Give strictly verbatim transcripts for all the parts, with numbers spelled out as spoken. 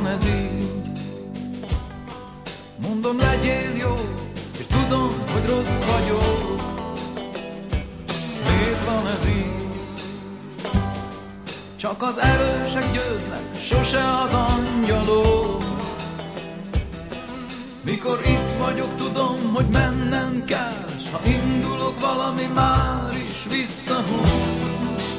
van ez így? Mondom, legyél jó, és tudom, hogy rossz vagyok. Miért van ez így? Csak az erősek győznek, sose az angyalok. Mikor itt vagyok, tudom, hogy mennem kell, s ha indulok, valami már is visszahúz.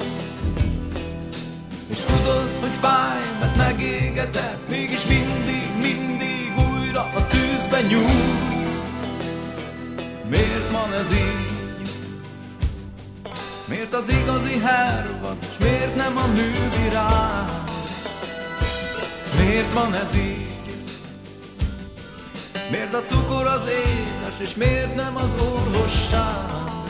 És tudod, hogy fáj, mert megégetek, mégis mindig, mindig újra a tűzbe nyúlsz. Miért van ez így? Miért az igazi hervad, s miért nem a művirág? Miért van ez így? Miért a cukor az édes, és miért nem az orvosság?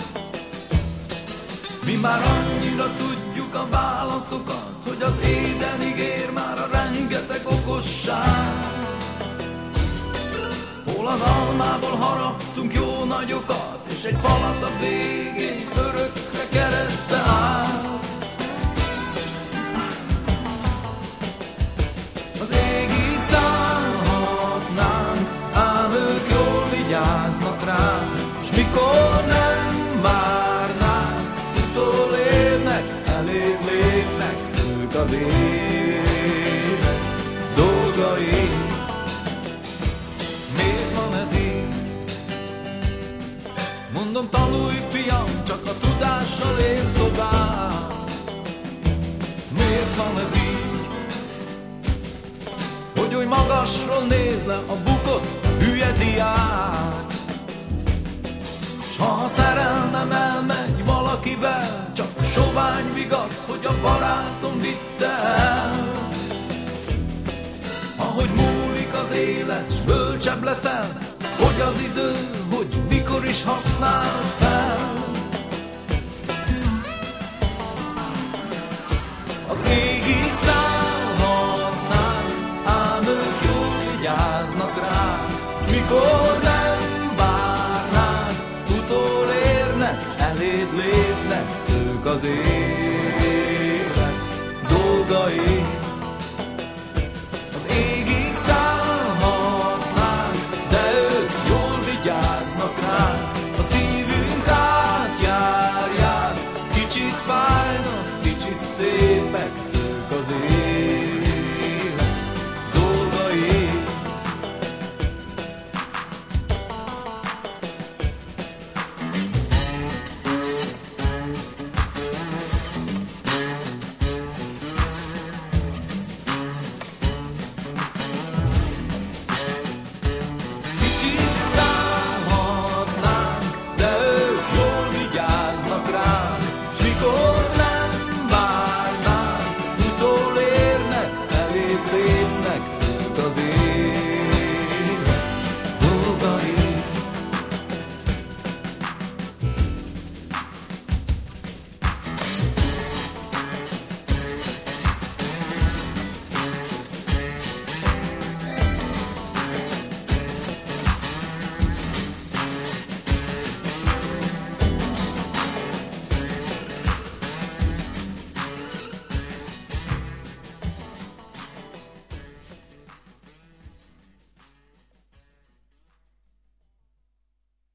Mi már annyira tudjuk a válaszokat, hogy az édenig ér már a rengeteg okosság. Hol az almából haraptunk jó nagyokat, és egy falat a végén örökre kereszte át. Az égig szállhatnánk, ám ők jól vigyáznak ránk, és mikor nem várnánk, utolérnek, elég lépnek ők az élet dolgaink. Miért van ez így? Mondom, tanulj fiam, csak a tudással élsz tovább. Miért van ez így? Hogy oly magasról néz le a bukott hülye diák. S ha a szerelmem elmegy valakivel, csak sovány vigasz, hogy a barátom vitte el. Ahogy múlik az élet, s bölcsebb leszel, fogy az idő, hogy mikor is használd fel. Az égig szállhatnánk, ám ők jól vigyáznak ránk, s mikor nem várnánk, utolérnek, eléd lépnek ők az élet